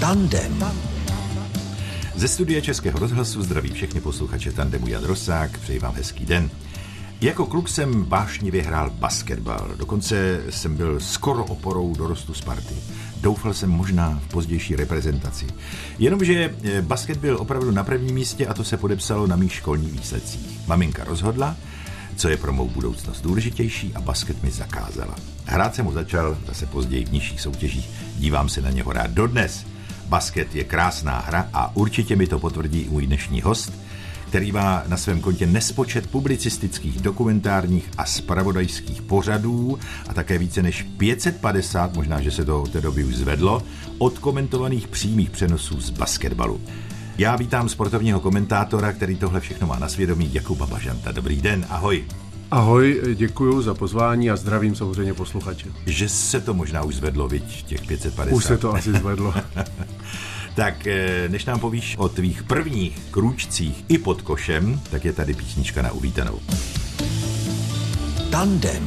Tandem. Ze studia Českého rozhlasu zdraví všechny posluchače Tandemu Jan Rosák, přeji vám hezký den. Jako kluk jsem vášnivě hrál basketbal, dokonce jsem byl skoro oporou dorostu Sparty. Doufal jsem možná v pozdější reprezentaci. Jenomže basket byl opravdu na prvním místě a to se podepsalo na mých školních výsledcích. Maminka rozhodla, co je pro mou budoucnost důležitější a basket mi zakázala. Hrát jsem mu začal zase později v nižších soutěžích, dívám se na něho rád dodnes. Basket je krásná hra a určitě mi to potvrdí i můj dnešní host, který má na svém kontě nespočet publicistických, dokumentárních a zpravodajských pořadů a také více než 550, možná, že se to od té doby už zvedlo, odkomentovaných přímých přenosů z basketbalu. Já vítám sportovního komentátora, který tohle všechno má na svědomí, Jakuba Bažanta. Dobrý den, ahoj. Ahoj, děkuju za pozvání a zdravím samozřejmě posluchače. Že se to možná už zvedlo, viď, těch 550. Už se to asi zvedlo. Tak než nám povíš o tvých prvních krůčcích i pod košem, tak je tady písnička na uvítanou. Tandem.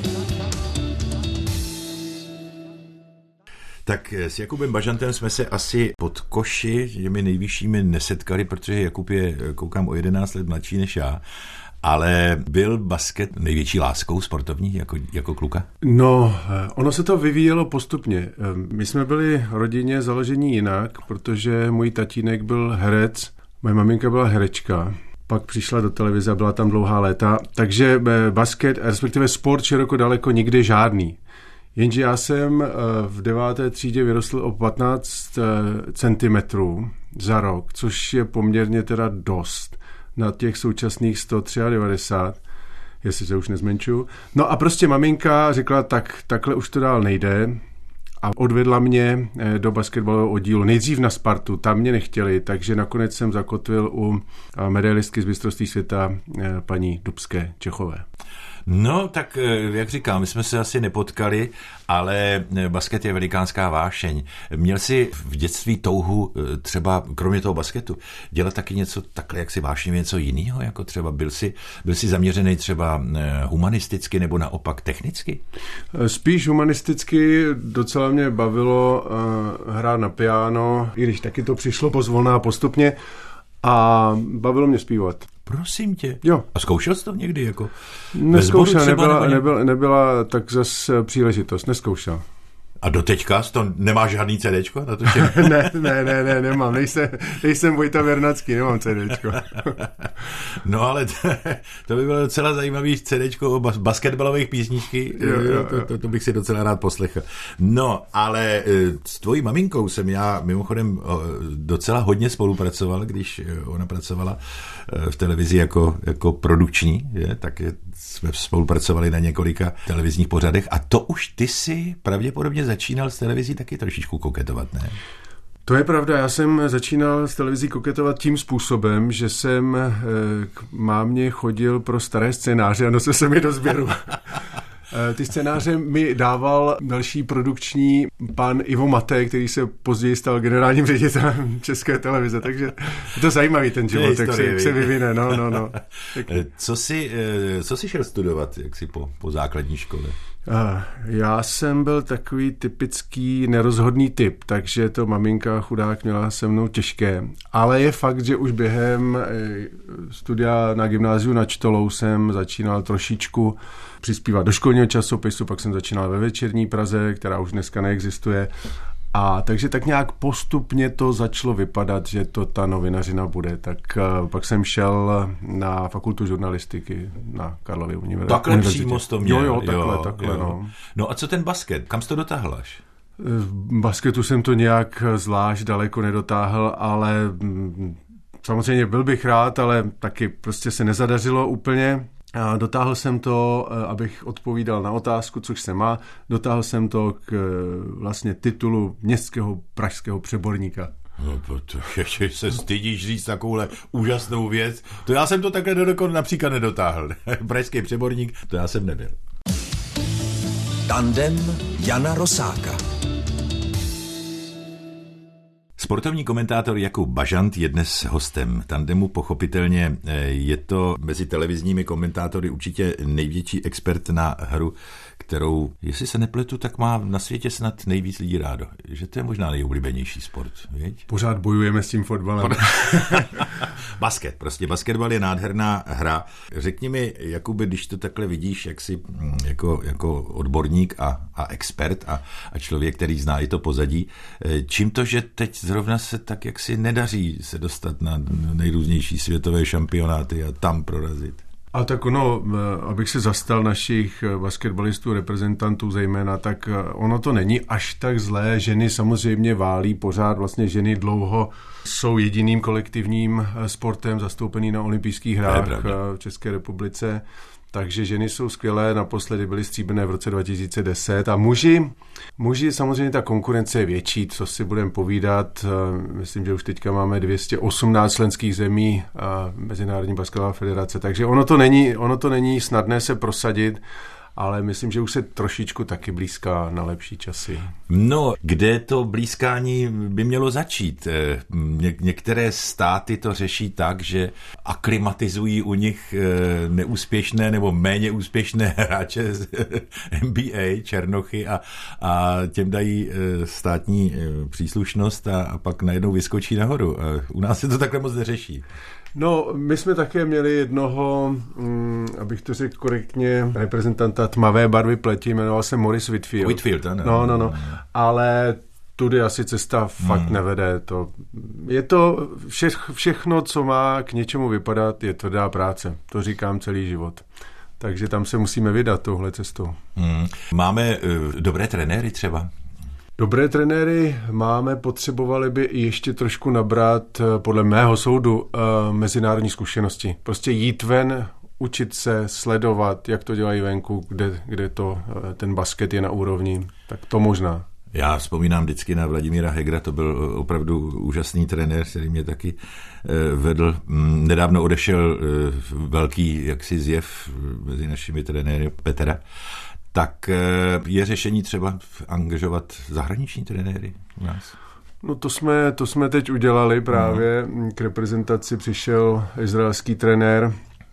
Tak s Jakubem Bažantem jsme se asi pod koši těmi nejvyššími nesetkali, protože Jakub je, koukám, o 11 let mladší než já. Ale byl basket největší láskou sportovní jako kluka? No, ono se to vyvíjelo postupně. My jsme byli rodině založení jinak, protože můj tatínek byl herec, moje maminka byla herečka, pak přišla do televize a byla tam dlouhá léta, takže basket, respektive sport široko daleko nikdy žádný. Jenže já jsem v 9. třídě vyrostl o 15 centimetrů za rok, což je poměrně teda dost na těch současných 193, jestli se už nezmenšuju. No a prostě maminka řekla, takhle už to dál nejde a odvedla mě do basketbalového oddílu. Nejdřív na Spartu, tam mě nechtěli, takže nakonec jsem zakotvil u medailistky z mistrovství světa paní Dubské Čechové. No, tak jak říkám, my jsme se asi nepotkali, ale basket je velikánská vášeň. Měl jsi v dětství touhu třeba, kromě toho basketu, dělat taky něco takhle, jak si vášnivě něco jiného, jako třeba byl jsi zaměřený třeba humanisticky nebo naopak technicky? Spíš humanisticky, docela mě bavilo hrát na piano, i když taky to přišlo pozvolná postupně a bavilo mě zpívat. Prosím tě. Jo. A zkoušel jsi to někdy? Jako neskoušel, nebyla tak zase příležitost, neskoušel. A doteďka to nemá žádný CDčko? Na to, že... ne, nemám. Nejsem Vojta Vernacký, nemám CDčko. No ale to by bylo docela zajímavý CDčko o basketbalových písničky. To bych si docela rád poslechl. No, ale s tvojí maminkou jsem já mimochodem docela hodně spolupracoval, když ona pracovala v televizi jako produkční, tak jsme spolupracovali na několika televizních pořadech a to už ty si pravděpodobně začínal s televizí taky trošičku koketovat, ne? To je pravda, já jsem začínal s televizí koketovat tím způsobem, že jsem k mámě chodil pro staré scénáře a nosil jsem je do sběru. Ty scénáře mi dával další produkční pan Ivo Maté, který se později stal generálním ředitelem České televize, takže je to zajímavý ten život, tak se vyvine. No. Co jsi šel studovat, jak jsi po základní škole? Já jsem byl takový typický nerozhodný typ, takže to maminka chudák měla se mnou těžké. Ale je fakt, že už během studia na gymnáziu nad Čtolou jsem začínal trošičku přispívat do školního časopisu, pak jsem začínal ve Večerní Praze, která už dneska neexistuje. A takže tak nějak postupně to začalo vypadat, že to ta novinařina bude. Tak pak jsem šel na fakultu žurnalistiky na Karlově univerzitě. Takhle přímo jsi to měl. Jo, takhle. No. No a co ten basket? Kam jsi to dotáhl až? V basketu jsem to nějak zvlášť daleko nedotáhl, ale samozřejmě byl bych rád, ale taky prostě se nezadařilo úplně. A dotáhl jsem to, abych odpovídal na otázku, což se má, dotáhl jsem to k vlastně titulu městského pražského přeborníka. No, protože se stydíš říct takovouhle úžasnou věc. To já jsem to takhle například nedotáhl. Pražský přeborník, to já jsem nebyl. Tandem Jana Rosáka. Sportovní komentátor Jakub Bažant je dnes hostem Tandemu. Pochopitelně je to mezi televizními komentátory určitě největší expert na hru, kterou, jestli se nepletu, tak má na světě snad nejvíc lidí rádo. Že to je možná nejoblíbenější sport, viď? Pořád bojujeme s tím fotbalem. Prostě basketbal je nádherná hra. Řekni mi, Jakube, když to takhle vidíš, jak jsi jako odborník a expert a člověk, který zná i to pozadí, čím to, že teď zrovna se tak jaksi nedaří se dostat na nejrůznější světové šampionáty a tam prorazit? A tak abych se zastal našich basketbalistů, reprezentantů zejména, tak ono to není až tak zlé. Ženy samozřejmě válí pořád, vlastně ženy dlouho jsou jediným kolektivním sportem zastoupený na olympijských hrách v České republice. Takže ženy jsou skvělé, naposledy byly stříbrné v roce 2010 a muži samozřejmě ta konkurence je větší, co si budeme povídat. Myslím, že už teďka máme 218 členských zemí a Mezinárodní basketbalová federace, takže ono to není snadné se prosadit, ale myslím, že už se trošičku taky blízká na lepší časy. No, kde to blízkání by mělo začít? Některé státy to řeší tak, že aklimatizují u nich neúspěšné nebo méně úspěšné hráče z NBA, černochy a těm dají státní příslušnost a pak najednou vyskočí nahoru. U nás se to takhle moc neřeší. No, my jsme také měli jednoho, abych to řekl korektně, reprezentanta tmavé barvy pleti, jmenoval se Maurice Whitfield. Whitfield, ano. No. Ale tudy asi cesta fakt nevede. Je to všechno, co má k něčemu vypadat, je tvrdá práce. To říkám celý život. Takže tam se musíme vydat touhle cestou. Máme dobré trenéry třeba? Dobré trenéry máme, potřebovali by ještě trošku nabrat, podle mého soudu, mezinárodní zkušenosti. Prostě jít ven, učit se, sledovat, jak to dělají venku, kde ten basket je na úrovni. Tak to možná. Já vzpomínám vždycky na Vladimíra Hegera, to byl opravdu úžasný trenér, který mě taky vedl. Nedávno odešel velký jaksi zjev mezi našimi trenéry Petra. Tak je řešení třeba angažovat zahraniční trenéry u nás? No to jsme teď udělali právě. K reprezentaci přišel izraelský trenér,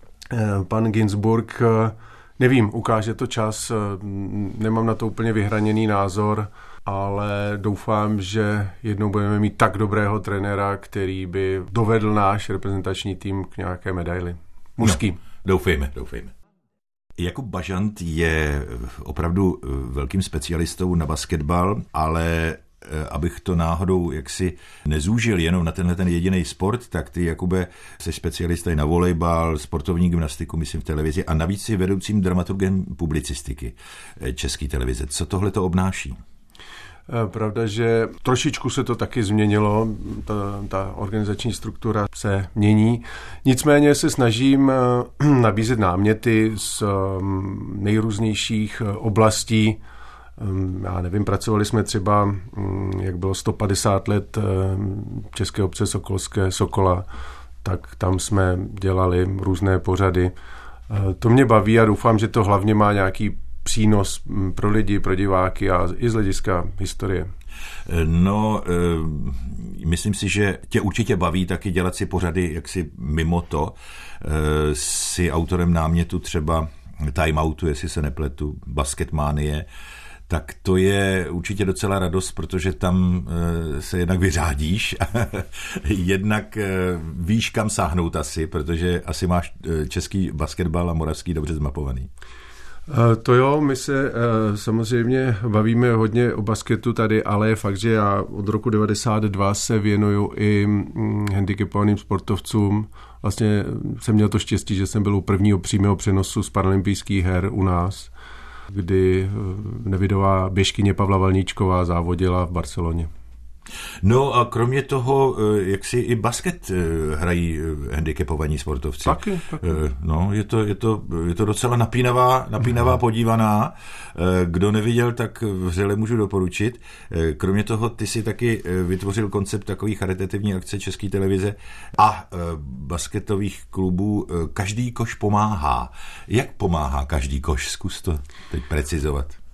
pan Ginsburg. Nevím, ukáže to čas, nemám na to úplně vyhraněný názor, ale doufám, že jednou budeme mít tak dobrého trenéra, který by dovedl náš reprezentační tým k nějaké medaili. Mužský. No, doufejme. Jakub Bažant je opravdu velkým specialistou na basketbal, ale abych to náhodou jaksi nezúžil jenom na tenhle ten jediný sport, tak ty, Jakube, jsi specialista i na volejbal, sportovní gymnastiku, myslím v televizi a navíc si vedoucím dramaturgem publicistiky České televize. Co tohle to obnáší? Pravda, že trošičku se to taky změnilo, ta organizační struktura se mění. Nicméně se snažím nabízet náměty z nejrůznějších oblastí. Já nevím, pracovali jsme třeba, jak bylo 150 let České obce sokolské Sokola, tak tam jsme dělali různé pořady. To mě baví a doufám, že to hlavně má nějaký přínos pro lidi, pro diváky a i z hlediska historie. No, myslím si, že tě určitě baví taky dělat si pořady jaksi mimo to. Si autorem námětu třeba Time Outu, jestli se nepletu, Basketmanie, tak to je určitě docela radost, protože tam se jednak vyřádíš, jednak víš, kam sáhnout asi, protože asi máš český basketbal a moravský dobře zmapovaný. To jo, my se samozřejmě bavíme hodně o basketu tady, ale je fakt, že já od roku 92 se věnuju i handicapovaným sportovcům. Vlastně jsem měl to štěstí, že jsem byl u prvního přímého přenosu z paralympijských her u nás, kdy nevidová běžkyně Pavla Valníčková závodila v Barceloně. No a kromě toho, jak si i basket hrají handicapovaní sportovci. Taky. No, je to docela napínavá podívaná. Kdo neviděl, tak vřele můžu doporučit. Kromě toho, ty si taky vytvořil koncept takový charitativní akce České televize a basketových klubů Každý koš pomáhá. Jak pomáhá Každý koš? Zkus to teď precizovat.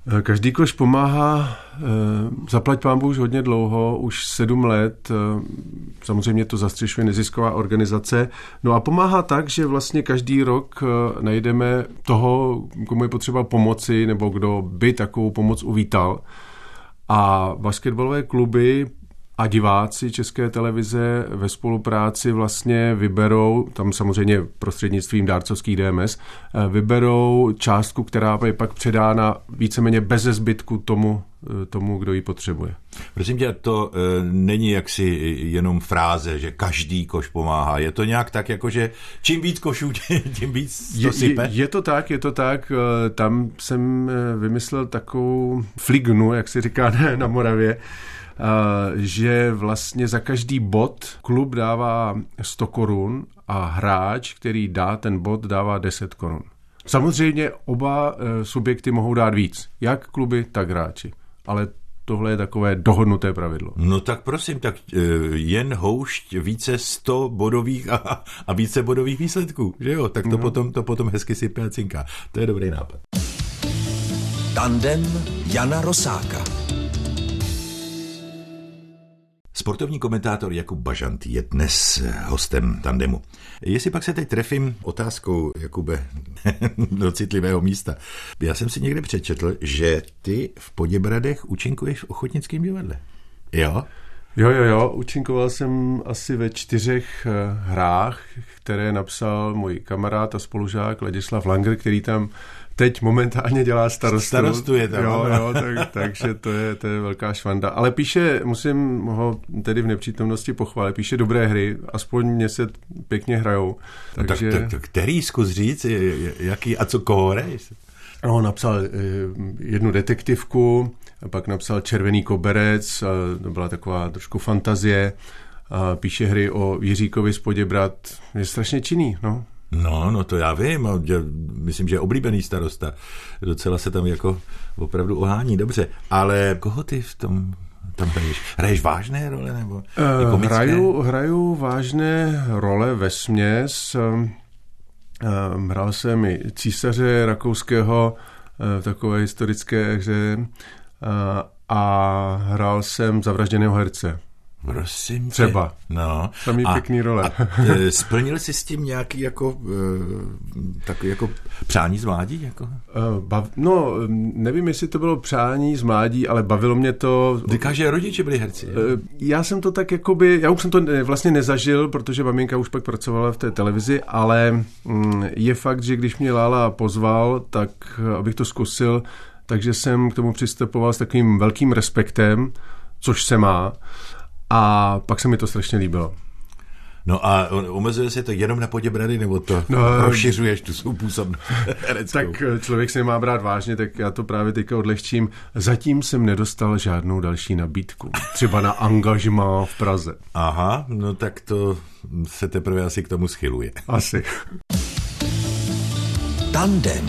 Každý koš pomáhá, zaplať pánbůh už hodně dlouho, už 7 let, samozřejmě to zastřešuje nezisková organizace, no a pomáhá tak, že vlastně každý rok najdeme toho, komu je potřeba pomoci, nebo kdo by takovou pomoc uvítal. A basketbalové kluby a diváci České televize ve spolupráci vlastně vyberou, tam samozřejmě prostřednictvím dárcovských DMS, vyberou částku, která je pak předána víceméně beze zbytku tomu, kdo ji potřebuje. Prosím tě, to není jaksi jenom fráze, že každý koš pomáhá. Je to nějak tak, jako že čím víc košů, tím víc to sype? Je to tak. Tam jsem vymyslel takovou flignu, jak se říká na Moravě, že vlastně za každý bod klub dává 100 korun a hráč, který dá ten bod, dává 10 korun. Samozřejmě oba subjekty mohou dát víc, jak kluby, tak hráči. Ale tohle je takové dohodnuté pravidlo. No tak prosím, tak jen houšť více 100 bodových a více bodových výsledků, že jo? Tak to potom hezky sype a cinká. To je dobrý nápad. Tandem Jana Rosáka. Sportovní komentátor Jakub Bažant je dnes hostem Tandemu. Jestli pak se teď trefím otázkou, Jakube, do citlivého místa. Já jsem si někde přečetl, že ty v Poděbradech účinkuješ v ochotnickém divadle. Jo? Jo, účinkoval jsem asi ve 4 hrách, které napsal můj kamarád a spolužák Ladislav Langer, který tam teď momentálně dělá starostu. Starostuje tam. Jo, takže to je velká švanda. Ale píše, musím ho tedy v nepřítomnosti pochválit, píše dobré hry, aspoň mě se pěkně hrajou. Takže... Tak který zkus říct, jaký a co koho hraješ? No, napsal jednu detektivku, a pak napsal Červený koberec, to byla taková trošku fantazie, a píše hry o Jiříkovi z Poděbrad, je strašně činný, no. No to já vím, myslím, že je oblíbený starosta, docela se tam jako opravdu ohání, dobře, ale koho ty v tom tam hraješ? Hraješ vážné role nebo komické? Hraju vážné role vesměs. Hrál jsem i císaře rakouského v takové historické hře a hrál jsem zavražděného herce. Prosím tě. Třeba. No. Samý pěkný role. A splnil jsi s tím nějaký jako takový jako přání z mládí? Jako? Nevím, jestli to bylo přání z mládí, ale bavilo mě to. Říká, že rodiče byli herci. Já jsem to tak já už jsem to vlastně nezažil, protože maminka už pak pracovala v té televizi, ale je fakt, že když mě Lála pozval, tak abych to zkusil, takže jsem k tomu přistupoval s takovým velkým respektem, což se má. A pak se mi to strašně líbilo. No a omezuje se to jenom na Poděbrady, nebo to rozšiřuješ tu svou působnost hereckou? Tak člověk se nemá brát vážně, tak já to právě teďka odlehčím. Zatím jsem nedostal žádnou další nabídku. Třeba na angažmá v Praze. Aha, no tak to se teprve asi k tomu schyluje. Asi. Tandem.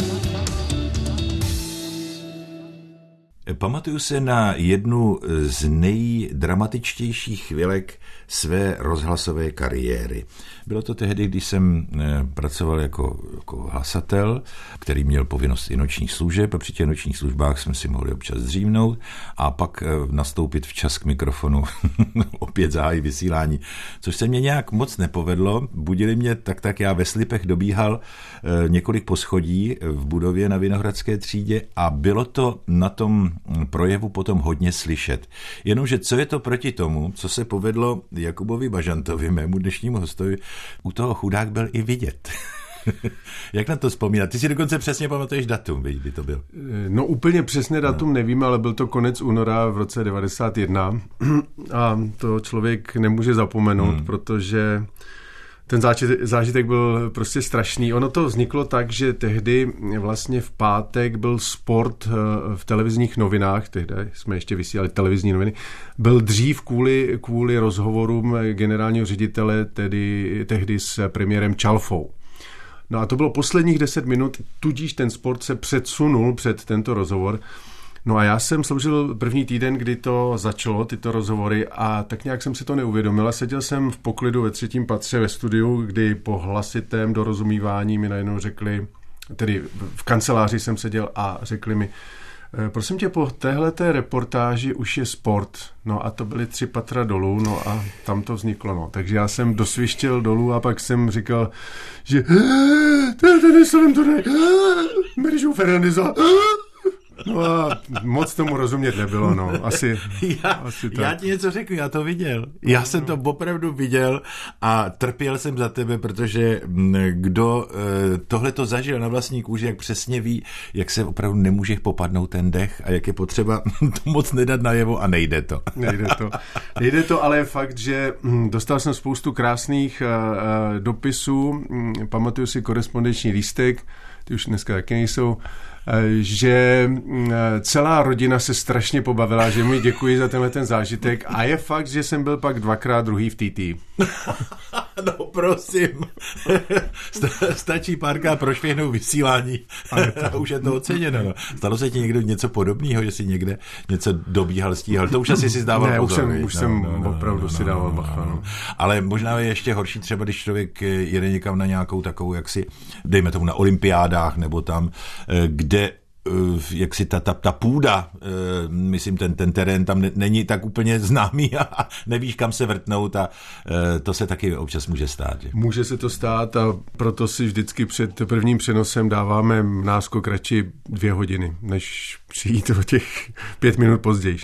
Pamatuju se na jednu z nejdramatičtějších chvilek své rozhlasové kariéry. Bylo to tehdy, když jsem pracoval jako hlasatel, který měl povinnost i nočních služeb a při těch nočních službách jsme si mohli občas dřívnout a pak nastoupit včas k mikrofonu, opět zahájit vysílání, což se mě nějak moc nepovedlo. Budili mě tak já ve slipech dobíhal několik poschodí v budově na Vinohradské třídě a bylo to na tom projevu potom hodně slyšet. Jenomže co je to proti tomu, co se povedlo Jakubovi Bažantovi, mému dnešnímu hostovi, u toho chudák byl i vidět. Jak na to vzpomínat? Ty si dokonce přesně pamatuješ datum, kdy to byl? No úplně přesně datum nevím, ale byl to konec února v roce 91 a to člověk nemůže zapomenout, protože ten zážitek byl prostě strašný. Ono to vzniklo tak, že tehdy vlastně v pátek byl sport v televizních novinách, tehdy jsme ještě vysílali televizní noviny, byl dřív kvůli rozhovorům generálního ředitele, tehdy s premiérem Čalfou. No a to bylo posledních 10 minut, tudíž ten sport se předsunul před tento rozhovor. No a já jsem sloužil první týden, kdy to začalo, tyto rozhovory, a tak nějak jsem si to neuvědomil. Seděl jsem v poklidu ve 3. patře ve studiu, kdy po hlasitém dorozumívání mi najednou řekli, tedy v kanceláři jsem seděl a řekli mi, Prosím tě, po téhleté reportáži už je sport. No a to byly 3 patra dolů, no a tam to vzniklo, no. Takže já jsem dosvištěl dolů a pak jsem říkal, že ten je slavem turnaj, Merižou Fernandeza. No a moc tomu rozumět nebylo, no. Asi tak. Já ti něco řeknu, já to viděl. Já jsem to opravdu viděl a trpěl jsem za tebe, protože kdo tohle to zažil na vlastní kůži, jak přesně ví, jak se opravdu nemůže popadnout ten dech a jak je potřeba to moc nedat najevo a nejde to. Nejde to, ale je fakt, že dostal jsem spoustu krásných dopisů, pamatuju si korespondenční lístek, ty už dneska taky nejsou, že celá rodina se strašně pobavila, že mi děkuji za tenhle ten zážitek a je fakt, že jsem byl pak 2krát druhý v TT. No prosím, stačí párkrát prošvihnout vysílání a už je to oceněno. No. Stalo se ti někdo něco podobného, že jsi někde něco dobíhal, stíhal? To už asi si dával pozor. Už jsem opravdu si dával bacha. No. Ale možná je ještě horší třeba, když člověk jede někam na nějakou takovou, jak si, dejme tomu na olympiádách, nebo tam, kde jak si ta půda, myslím, ten terén tam není tak úplně známý a nevíš, kam se vrtnout a to se taky občas může stát. Že? Může se to stát a proto si vždycky před prvním přenosem dáváme náskok radši 2 hodiny, než přijít o těch 5 minut později.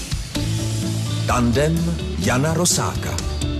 Tandem Jana Rosáka.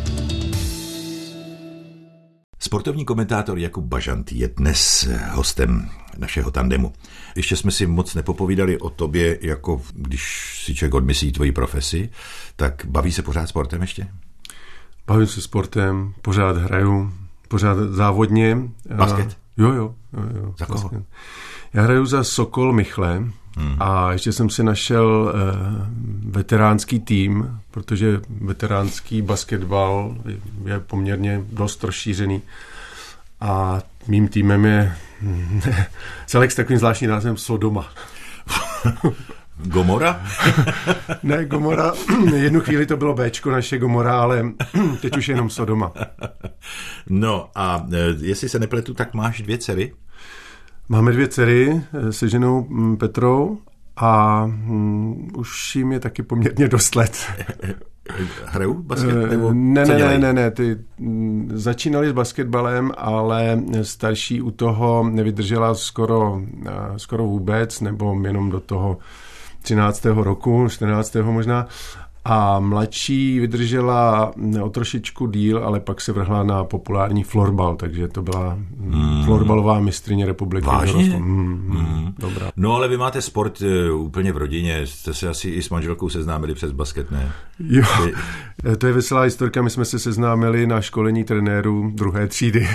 Sportovní komentátor Jakub Bažant je dnes hostem našeho tandemu. Ještě jsme si moc nepopovídali o tobě, jako když si člověk odmyslí tvoji profesi, tak baví se pořád sportem ještě? Bavím se sportem, pořád hraju, pořád závodně. Basket? Jo. Za koho? Já hraju za Sokol Michle a ještě jsem si našel veteránský tým, protože veteránský basketbal je poměrně dost rozšířený a mým týmem je celek s takovým zvláštním názvem Sodoma. Gomora? Ne, Gomora. Jednu chvíli to bylo Bčko naše Gomora, ale teď už je jenom Sodoma. No a jestli se nepletu, tak máš 2 dcery? Máme 2 dcery se ženou Petrou a už jim je taky poměrně dost let. Hrajou basket? Nebo ne, ty začínali s basketbalem, ale starší u toho nevydržela skoro vůbec, nebo jenom do toho 13. roku, 14. možná. A mladší vydržela o trošičku díl, ale pak se vrhla na populární florbal, takže to byla florbalová mistryně republiky. Vážně? Dobrá. No ale vy máte sport úplně v rodině, jste se asi i s manželkou seznámili přes basket, ne? Jo, to je veselá historka, my jsme se seznámili na školení trenérů 2. třídy.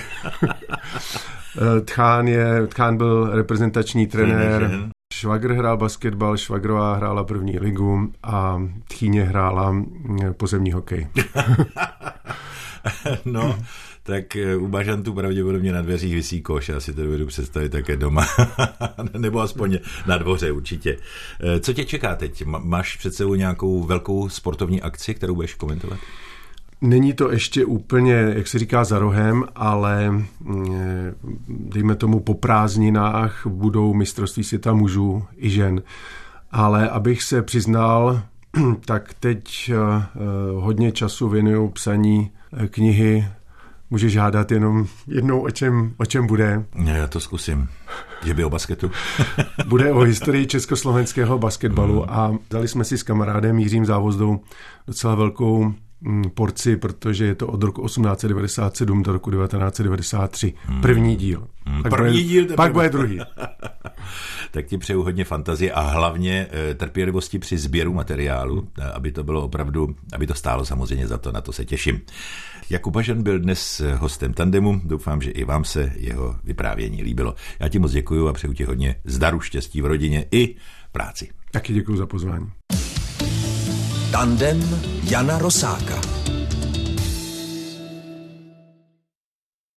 Tchán byl reprezentační trenér, švagr hrál basketbal, švagrová hrála 1. ligu a tchýně hrála pozemní hokej. No, tak u Bažantů pravděpodobně na dveřích visí koš, já si to dovedu představit také doma, nebo aspoň na dvoře určitě. Co tě čeká teď? Máš před sebou nějakou velkou sportovní akci, kterou budeš komentovat? Není to ještě úplně, jak se říká, za rohem, ale dejme tomu po prázdninách budou mistrovství světa mužů i žen. Ale abych se přiznal, tak teď hodně času věnuju psaní knihy. Můžeš hádat jenom jednou, o čem bude. Já to zkusím. Že by o basketu? Bude o historii československého basketbalu a dali jsme si s kamarádem Jiřím Závozdou docela velkou porci, protože je to od roku 1897 do roku 1993. První díl. Pak bude druhý. Tak ti přeju hodně fantazie a hlavně trpělivosti při sběru materiálu, aby to bylo opravdu, aby to stálo samozřejmě za to, na to se těším. Jakub Bažant byl dnes hostem tandemu, doufám, že i vám se jeho vyprávění líbilo. Já ti moc děkuju a přeju ti hodně zdaru, štěstí v rodině i práci. Taky děkuju za pozvání. Tandem Jana Rosáka.